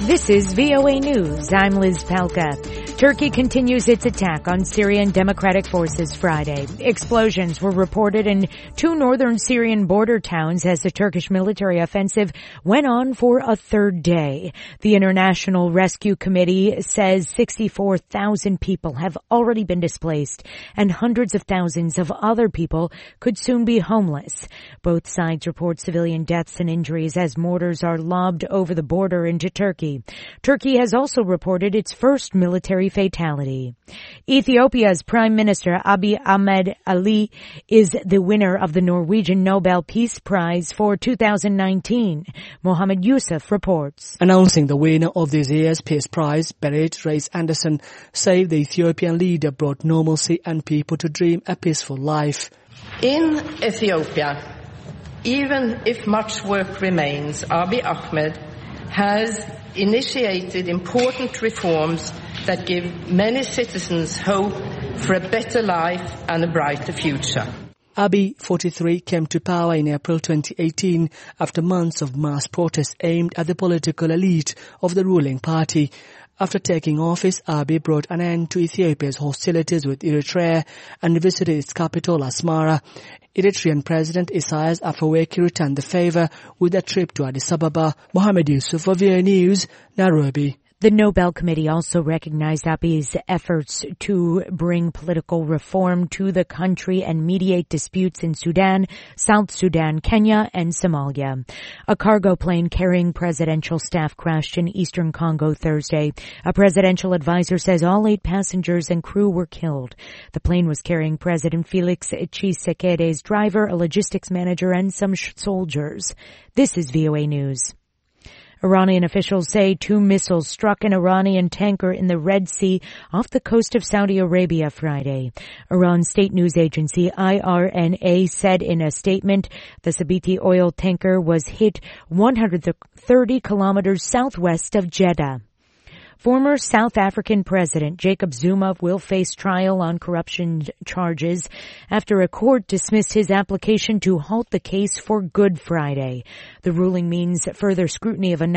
This is VOA News. I'm Liz Palka. Turkey continues its attack on Syrian Democratic Forces Friday. Explosions were reported in two northern Syrian border towns as the Turkish military offensive went on for a third day. The International Rescue Committee says 64,000 people have already been displaced and hundreds of thousands of other people could soon be homeless. Both sides report civilian deaths and injuries as mortars are lobbed over the border into Turkey. Turkey has also reported its first military fatality. Ethiopia's Prime Minister Abiy Ahmed Ali is the winner of the Norwegian Nobel Peace Prize for 2019. Mohammed Yusuf reports. Announcing the winner of this year's Peace Prize, Berit Reis-Anderson said the Ethiopian leader brought normalcy and people to dream a peaceful life. In Ethiopia, even if much work remains, Abiy Ahmed has initiated important reforms that give many citizens hope for a better life and a brighter future. Abiy, 43, came to power in April 2018 after months of mass protests aimed at the political elite of the ruling party. After taking office, Abiy brought an end to Ethiopia's hostilities with Eritrea and visited its capital, Asmara. Eritrean President Isaias Afwerki returned the favor with a trip to Addis Ababa. Mohammed Yusuf for VOA News, Nairobi. The Nobel Committee also recognized Abiy's efforts to bring political reform to the country and mediate disputes in Sudan, South Sudan, Kenya, and Somalia. A cargo plane carrying presidential staff crashed in eastern Congo Thursday. A presidential advisor says all 8 passengers and crew were killed. The plane was carrying President Felix Tshisekedi's driver, a logistics manager, and some soldiers. This is VOA News. Iranian officials say 2 missiles struck an Iranian tanker in the Red Sea off the coast of Saudi Arabia Friday. Iran's state news agency IRNA said in a statement the Sabiti oil tanker was hit 130 kilometers southwest of Jeddah. Former South African President Jacob Zuma will face trial on corruption charges after a court dismissed his application to halt the case for Good Friday. The ruling means further scrutiny of a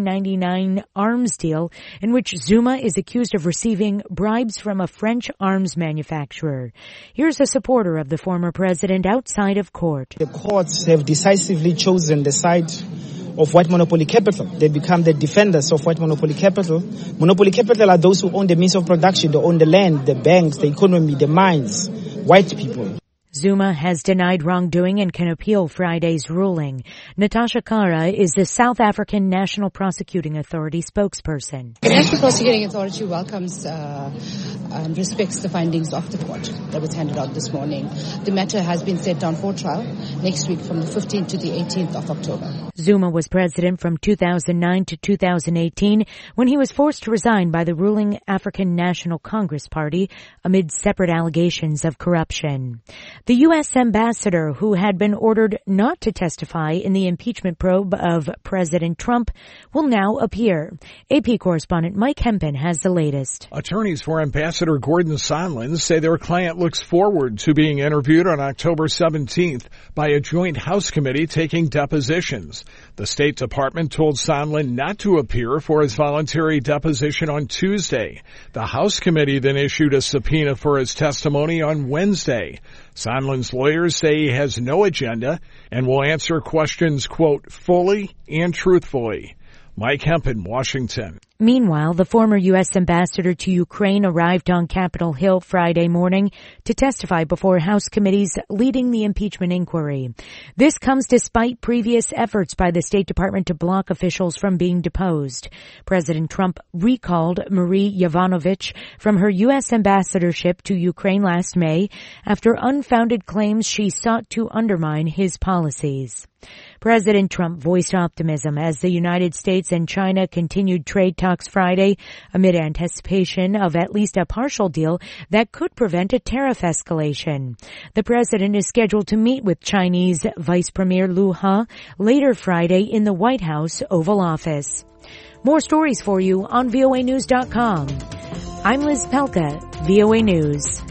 1999 arms deal in which Zuma is accused of receiving bribes from a French arms manufacturer. Here's a supporter of the former president outside of court. The courts have decisively chosen the side of white monopoly capital. They become the defenders of white monopoly capital. Monopoly capital are those who own the means of production, they own the land, the banks, the economy, the mines, white people. Zuma has denied wrongdoing and can appeal Friday's ruling. Natasha Kara is the South African National Prosecuting Authority spokesperson. The National Prosecuting Authority welcomes respects the findings of the court that was handed out this morning. The matter has been set down for trial next week from the 15th to the 18th of October. Zuma was president from 2009 to 2018 when he was forced to resign by the ruling African National Congress Party amid separate allegations of corruption. The U.S. ambassador who had been ordered not to testify in the impeachment probe of President Trump will now appear. AP correspondent Mike Hempen has the latest. Attorneys for Ambassador Gordon Sondland say their client looks forward to being interviewed on October 17th by a joint House committee taking depositions. The State Department told Sondland not to appear for his voluntary deposition on Tuesday. The House committee then issued a subpoena for his testimony on Wednesday. Sondland's lawyers say he has no agenda and will answer questions, quote, fully and truthfully. Mike Hempen, Washington. Meanwhile, the former U.S. ambassador to Ukraine arrived on Capitol Hill Friday morning to testify before House committees leading the impeachment inquiry. This comes despite previous efforts by the State Department to block officials from being deposed. President Trump recalled Marie Yovanovitch from her U.S. ambassadorship to Ukraine last May after unfounded claims she sought to undermine his policies. President Trump voiced optimism as the United States and China continued trade talks Friday amid anticipation of at least a partial deal that could prevent a tariff escalation. The president is scheduled to meet with Chinese Vice Premier Liu He later Friday in the White House Oval Office. More stories for you on voanews.com. I'm Liz Pelka, VOA News.